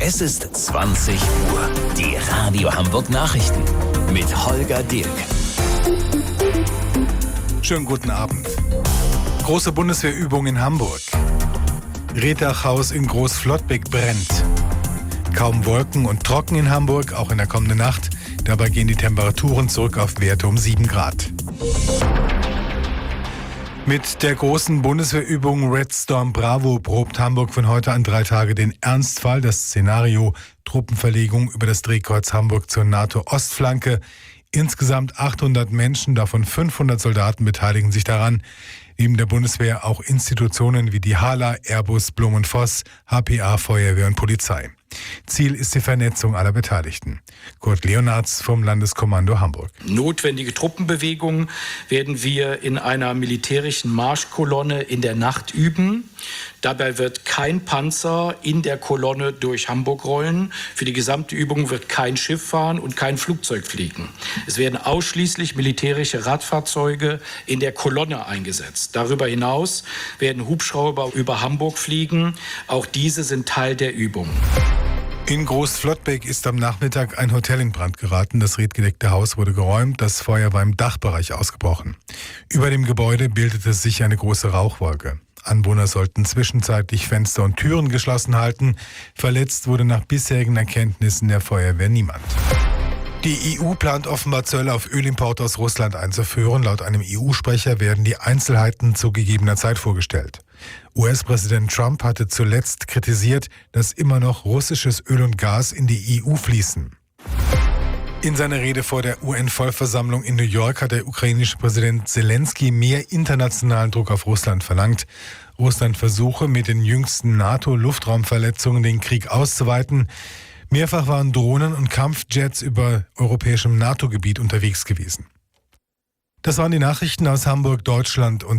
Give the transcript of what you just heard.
Es ist 20 Uhr. Die Radio Hamburg Nachrichten mit Holger Dilk. Schönen guten Abend. Große Bundeswehrübung in Hamburg. Retachhaus in Großflottbek brennt. Kaum Wolken und trocken in Hamburg, auch in der kommenden Nacht. Dabei gehen die Temperaturen zurück auf Werte um 7 Grad. Mit der großen Bundeswehrübung Red Storm Bravo probt Hamburg von heute an 3 Tage den Ernstfall, das Szenario Truppenverlegung über das Drehkreuz Hamburg zur NATO-Ostflanke. Insgesamt 800 Menschen, davon 500 Soldaten beteiligen sich daran. Neben der Bundeswehr auch Institutionen wie die HALA, Airbus, Blum und Voss, HPA, Feuerwehr und Polizei. Ziel ist die Vernetzung aller Beteiligten. Kurt Leonards vom Landeskommando Hamburg. Notwendige Truppenbewegungen werden wir in einer militärischen Marschkolonne in der Nacht üben. Dabei wird kein Panzer in der Kolonne durch Hamburg rollen. Für die gesamte Übung wird kein Schiff fahren und kein Flugzeug fliegen. Es werden ausschließlich militärische Radfahrzeuge in der Kolonne eingesetzt. Darüber hinaus werden Hubschrauber über Hamburg fliegen. Auch diese sind Teil der Übung. In Großflottbek ist am Nachmittag ein Hotel in Brand geraten. Das redgedeckte Haus wurde geräumt. Das Feuer war im Dachbereich ausgebrochen. Über dem Gebäude bildete sich eine große Rauchwolke. Anwohner sollten zwischenzeitlich Fenster und Türen geschlossen halten. Verletzt wurde nach bisherigen Erkenntnissen der Feuerwehr niemand. Die EU plant offenbar Zölle auf Ölimport aus Russland einzuführen. Laut einem EU-Sprecher werden die Einzelheiten zu gegebener Zeit vorgestellt. US-Präsident Trump hatte zuletzt kritisiert, dass immer noch russisches Öl und Gas in die EU fließen. In seiner Rede vor der UN-Vollversammlung in New York hat der ukrainische Präsident Zelensky mehr internationalen Druck auf Russland verlangt. Russland versuche, mit den jüngsten NATO-Luftraumverletzungen den Krieg auszuweiten. Mehrfach waren Drohnen und Kampfjets über europäischem NATO-Gebiet unterwegs gewesen. Das waren die Nachrichten aus Hamburg, Deutschland und